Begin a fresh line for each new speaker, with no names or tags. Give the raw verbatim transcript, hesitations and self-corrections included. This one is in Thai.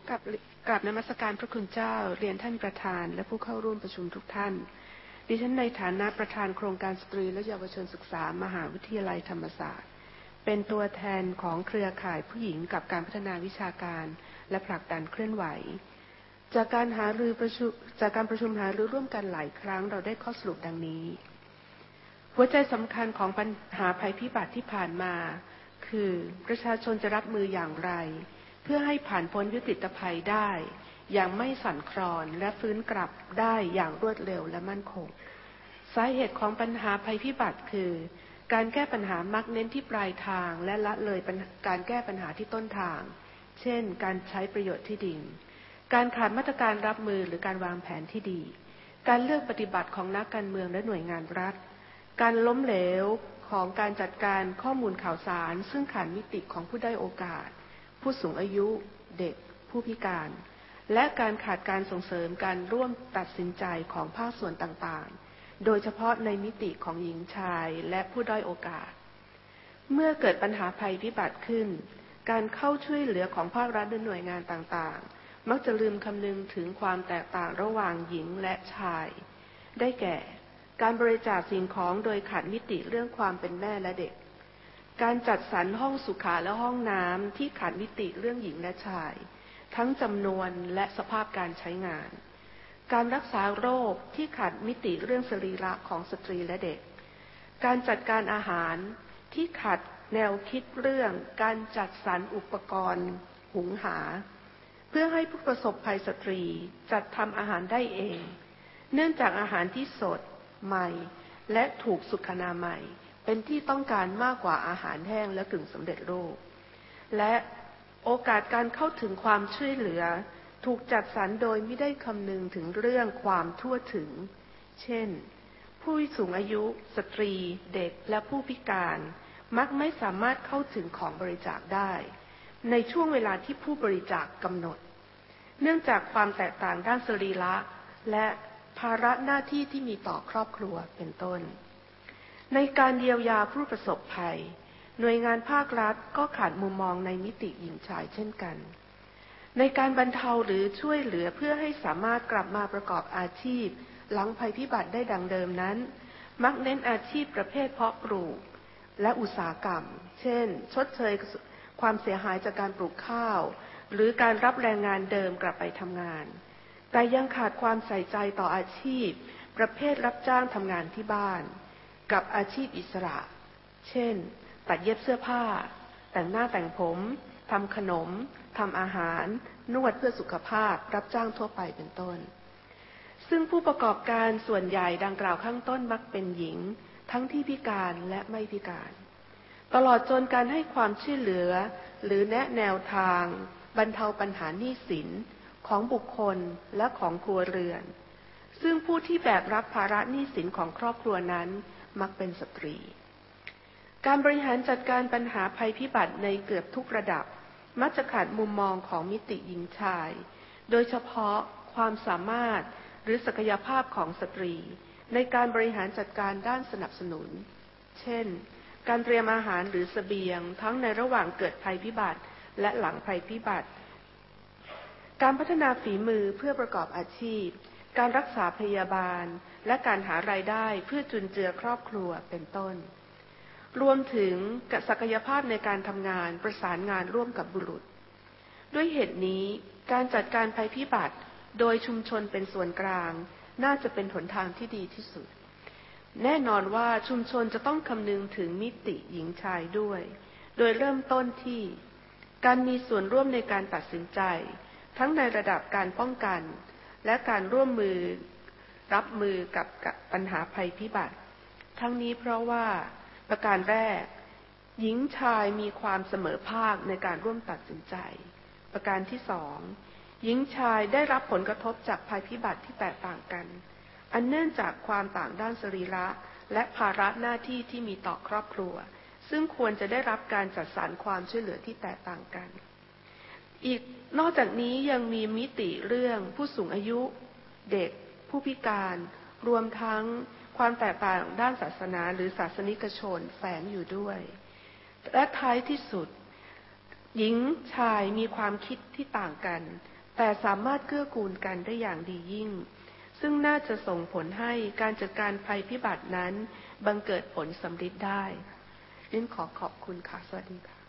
กับกราบนมัสการพระคุณเจ้าเรียนท่านประธานและผู้เข้าร่วมประชุมทุกท่านดิฉันในฐานะประธานโครงการสตรีและเยาวชนศึกษามหาวิทยาลัยธรรมศาสตร์เป็นตัวแทนของเครือข่ายผู้หญิงกับการพัฒนาวิชาการและผลักดันเคลื่อนไหวจากการหารือประชุมจากการประชุมหารือร่วมกันหลายครั้งเราได้ข้อสรุปดังนี้หัวใจสำคัญของปัญหาภัยพิบัติที่ผ่านมาคือประชาชนจะรับมืออย่างไรเพื่อให้ผ่านพ้นวิกฤตภัยได้อย่างไม่สั่นคลอนและฟื้นกลับได้อย่างรวดเร็วและมั่นคงสาเหตุของปัญหาภัยพิบัติคือการแก้ปัญหามักเน้นที่ปลายทางและละเลยการแก้ปัญหาที่ต้นทางเช่นการใช้ประโยชน์ที่ดินการขาดมาตรการรับมือหรือการวางแผนที่ดีการเลือกปฏิบัติของนักการเมืองและหน่วยงานรัฐการล้มเหลวของการจัดการข้อมูลข่าวสารซึ่งขาดมิติของผู้ได้โอกาสผู้สูงอายุเด็กผู้พิการและการขาดการส่งเสริมการร่วมตัดสินใจของภาคส่วนต่างๆโดยเฉพาะในมิติของหญิงชายและผู้ด้อยโอกาสเมื่อเกิดปัญหาภัยพิบัติขึ้นการเข้าช่วยเหลือของภาครัฐและหน่วยงานต่างๆมักจะลืมคำนึงถึงความแตกต่างระหว่างหญิงและชายได้แก่การบริจาคสิ่งของโดยขาดมิติเรื่องความเป็นแม่และเด็กการจัดสรรห้องสุขาและห้องน้ำที่ขาดมิติเรื่องหญิงและชายทั้งจำนวนและสภาพการใช้งานการรักษาโรคที่ขาดมิติเรื่องสรีระของสตรีและเด็กการจัดการอาหารที่ขาดแนวคิดเรื่องการจัดสรรอุปกรณ์หุงหาเพื่อให้ผู้ประสบภัยสตรีจัดทำอาหารได้เองเนื่องจากอาหารที่สดใหม่และถูกสุขอนามัยเป็นที่ต้องการมากกว่าอาหารแห้งและกึ่งสำเร็จรูปและโอกาสการเข้าถึงความช่วยเหลือถูกจัดสรรโดยไม่ได้คำนึงถึงเรื่องความทั่วถึงเช่นผู้สูงอายุสตรีเด็กและผู้พิการมักไม่สามารถเข้าถึงของบริจาคได้ในช่วงเวลาที่ผู้บริจาคกำหนดเนื่องจากความแตกต่างด้านสรีระและภาระหน้าที่ที่มีต่อครอบครัวเป็นต้นในการเยียวยาผู้ประสบภัยหน่วยงานภาครัฐก็ขาดมุมมองในมิติหญิงชายเช่นกันในการบรรเทาหรือช่วยเหลือเพื่อให้สามารถกลับมาประกอบอาชีพหลังภัยพิบัติได้ดังเดิมนั้นมักเน้นอาชีพประเภทเพาะปลูกและอุตสาหกรรมเช่นชดเชยความเสียหายจากการปลูกข้าวหรือการรับแรงงานเดิมกลับไปทำงานแต่ยังขาดความใส่ใจต่ออาชีพประเภทรับจ้างทำงานที่บ้านกับอาชีพอิสระเช่นตัดเย็บเสื้อผ้าแต่งหน้าแต่งผมทำขนมทำอาหารนวดเพื่อสุขภาพรับจ้างทั่วไปเป็นต้นซึ่งผู้ประกอบการส่วนใหญ่ดังกล่าวข้างต้นมักเป็นหญิงทั้งที่พิการและไม่พิการตลอดจนการให้ความช่วยเหลือหรือแนะแนวทางบรรเทาปัญหาหนี้สินของบุคคลและของครัวเรือนซึ่งผู้ที่แบกรับภาระหนี้สินของครอบครัวนั้นมักเป็นสตรีการบริหารจัดการปัญหาภัยพิบัติในเกือบทุกระดับมักจะขาดมุมมองของมิติหญิงชายโดยเฉพาะความสามารถหรือศักยภาพของสตรีในการบริหารจัดการด้านสนับสนุนเช่นการเตรียมอาหารหรือเสบียงทั้งในระหว่างเกิดภัยพิบัติและหลังภัยพิบัติการพัฒนาฝีมือเพื่อประกอบอาชีพการรักษาพยาบาลและการหารายได้เพื่อจุนเจือครอบครัวเป็นต้นรวมถึงศักยภาพในการทำงานประสานงานร่วมกับบุรุษด้วยเหตุนี้การจัดการภัยพิบัติโดยชุมชนเป็นส่วนกลางน่าจะเป็นหนทางที่ดีที่สุดแน่นอนว่าชุมชนจะต้องคำนึงถึงมิติหญิงชายด้วยโดยเริ่มต้นที่การมีส่วนร่วมในการตัดสินใจทั้งในระดับการป้องกันและการร่วมมือรับมือกับปัญหาภัยพิบัติทั้งนี้เพราะว่าประการแรกหญิงชายมีความเสมอภาคในการร่วมตัดสินใจประการที่สองหญิงชายได้รับผลกระทบจากภัยพิบัติที่แตกต่างกันอันเนื่องจากความต่างด้านสรีระและภาระหน้าที่ที่มีต่อครอบครัวซึ่งควรจะได้รับการจัดสรรความช่วยเหลือที่แตกต่างกันอีกนอกจากนี้ยังมีมิติเรื่องผู้สูงอายุเด็กผู้พิการรวมทั้งความแตกต่างด้านศาสนาหรือศาสนิกชนแฝงอยู่ด้วยและท้ายที่สุดหญิงชายมีความคิดที่ต่างกันแต่สามารถเกื้อกูลกันได้อย่างดียิ่งซึ่งน่าจะส่งผลให้การจัดการภัยพิบัตินั้นบังเกิดผลสำเร็จได้เรียนขอขอบคุณค่ะสวัสดีค่ะ